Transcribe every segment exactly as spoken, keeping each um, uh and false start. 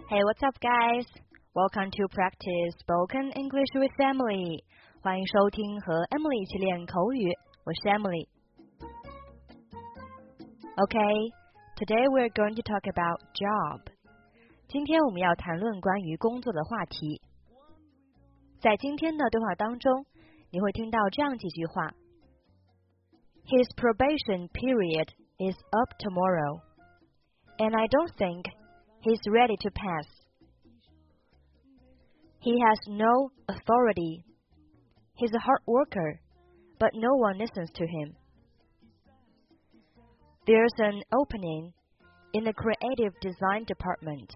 Hey, what's up, guys? Welcome to practice spoken English with Emily. 欢迎收听和 Emily 一起练口语，我是 Emily. Okay, today we're going to talk about job. 今天我们要谈论关于工作的话题。在今天的对话当中，你会听到这样几句话。His probation period is up tomorrow, and I don't think he's ready to pass. He has no authority. He's a hard worker, but no one listens to him. There's an opening in the creative design department.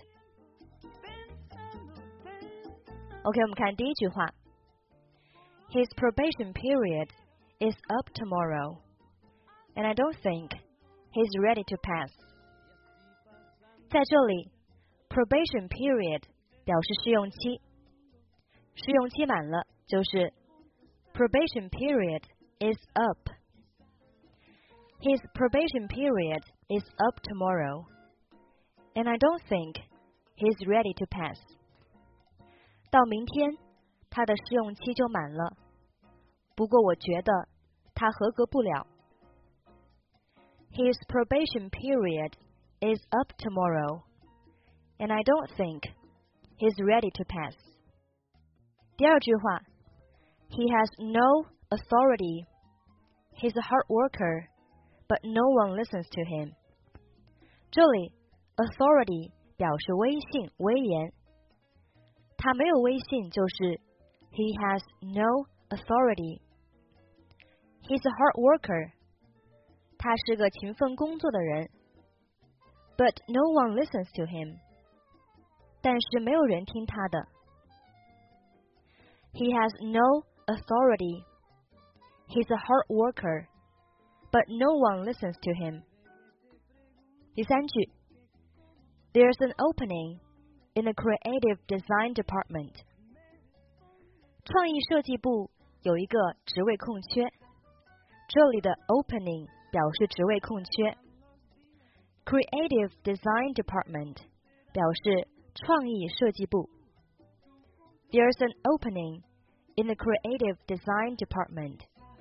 OK, 我们看第一句话。His probation period is up tomorrow, and I don't think he's ready to pass. 在这里 probation period 表示试用期，试用期满了就是 probation period is up. His probation period is up tomorrow, and I don't think he's ready to pass. 到明天他的试用期就满了，不过我觉得他合格不了。His probation period is up tomorrow, and I don't think he's ready to pass. 第二句话 He has no authority. He's a hard worker, but no one listens to him. 这里 authority 表示威信、威严。他没有威信就是 He has no authority. He's a hard worker. 他是个勤奋工作的人。But no one listens to him. 但是没有人听他的。He has no authority. He's a hard worker, but no one listens to him. 第三句 There's an opening in the creative design department. 创意设计部有一个职位空缺。这里的 opening 表示职位空缺。Creative Design Department 表示创意设计部。There's an opening in the Creative Design Department.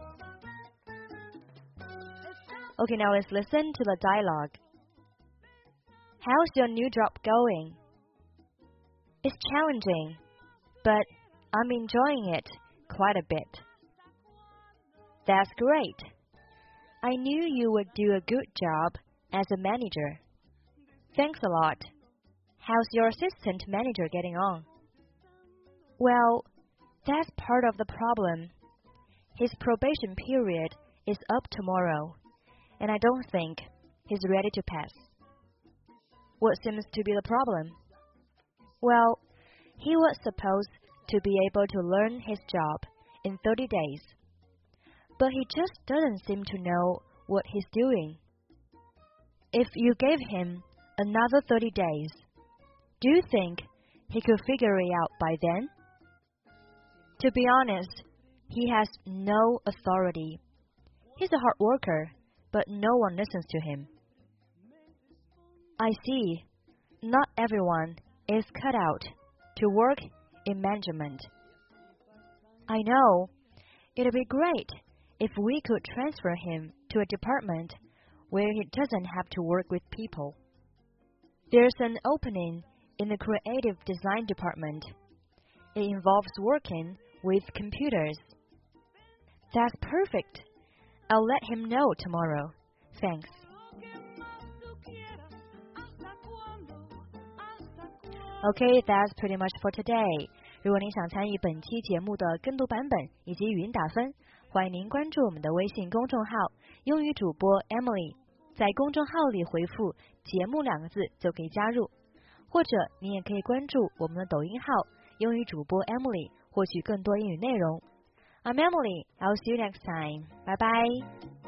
Okay, now let's listen to the dialogue. How's your new job going? It's challenging, but I'm enjoying it quite a bit. That's great. I knew you would do a good job as a manager. Thanks a lot. How's your assistant manager getting on? Well, that's part of the problem. His probation period is up tomorrow, and I don't think he's ready to pass. What seems to be the problem? Well, he was supposed to be able to learn his job in thirty days, but he just doesn't seem to know what he's doing. If you gave him another thirty days, do you think he could figure it out by then? To be honest, he has no authority. He's a hard worker, but no one listens to him. I see. Not everyone is cut out to work in management. I know. It'd be great if we could transfer him to a department where he doesn't have to work with people. There's an opening in the creative design department. It involves working with computers. That's perfect. I'll let him know tomorrow. Thanks. Okay, that's pretty much for today. 如果您想参与本期节目的跟读版本以及语音打分，欢迎您关注我们的微信公众号英语主播 Emily， 在公众号里回复节目两个字就可以加入，或者您也可以关注我们的抖音号英语主播 Emily， 获取更多英语内容。I'm Emily, I'll see you next time. Bye bye.